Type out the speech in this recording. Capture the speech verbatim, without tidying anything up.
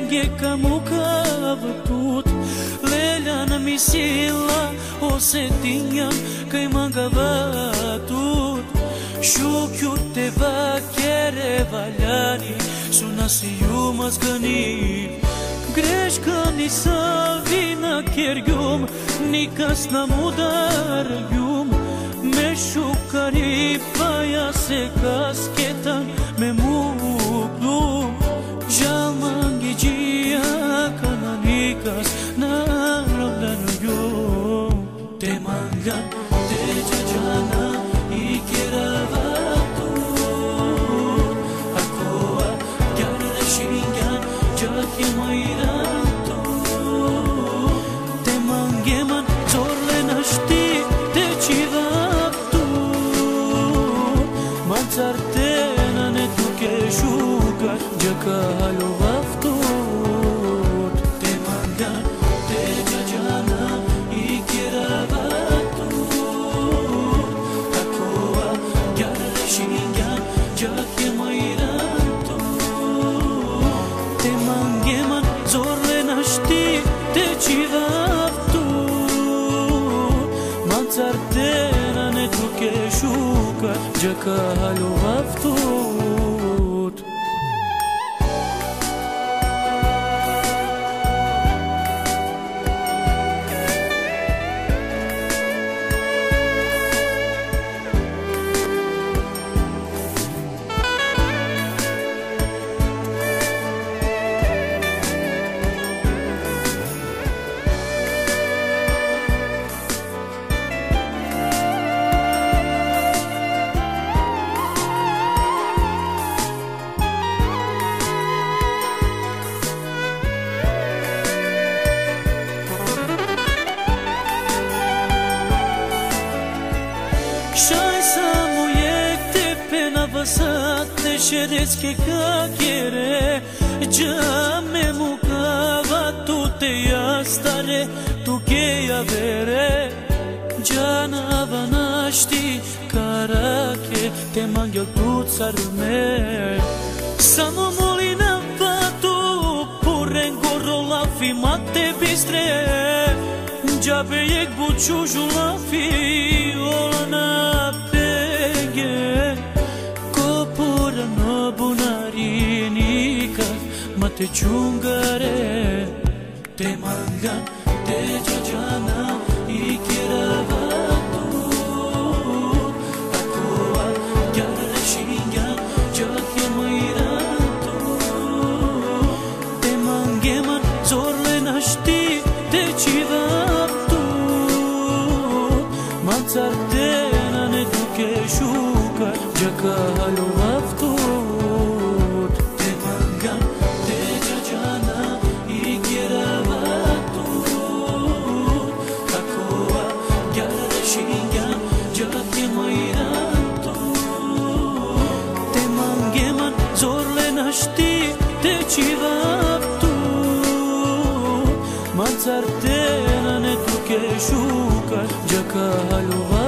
mange kamuka vătut Leleana mi sila o setinha Kai manga vatut Shukju te va kere valjani Su nasi ju mazgani Greška ni savina kjergjum Nikas na mudar gjum Me shukari pa ja se kasketan Me muglum Žalmangi gjia kana nikas Na ravdanu gjum Te mangan, te gjajana I kjera vatur Akoa kjara shingan Gjake majran tu Te mangeman zorle nashti Te qivaptu Mancartena ne tuke shukar Gjaka halo vaftut Te mangan, te gjajana I kjera vatur Akoa kjara shingan Gjake majran tu Te mangeman zorle nashti Te qivaptu Mancartena ne tuke shukar Gjaka halo vaftut Shaj sa mu jek te pena vësat Te shedec ke ka kjere Gjame mu ka vatu te jastare Tu keja vere Gjana vanashti karake Te mangjel tu carme Sa mu molina vatu Puren gorro lafi mate bistre Gjabe jek buqu zhulafi Ola na pege Kopura në bunari Nika ma te qungare Te mangan, te gjajana I kjera vatur Akoa kjara shingan Gjake majran tu Te mangeman zorle nashti Te qivaptu Mancartena ne duke shukar Gjaka halo vaftut Te mangan, te gjajana I kjera vatur Akoa kjara shingan Gjake majran tu Te mangeman zorle nashti Te qivaptu Mancartena ne tuke shukar Gjaka halo vaftut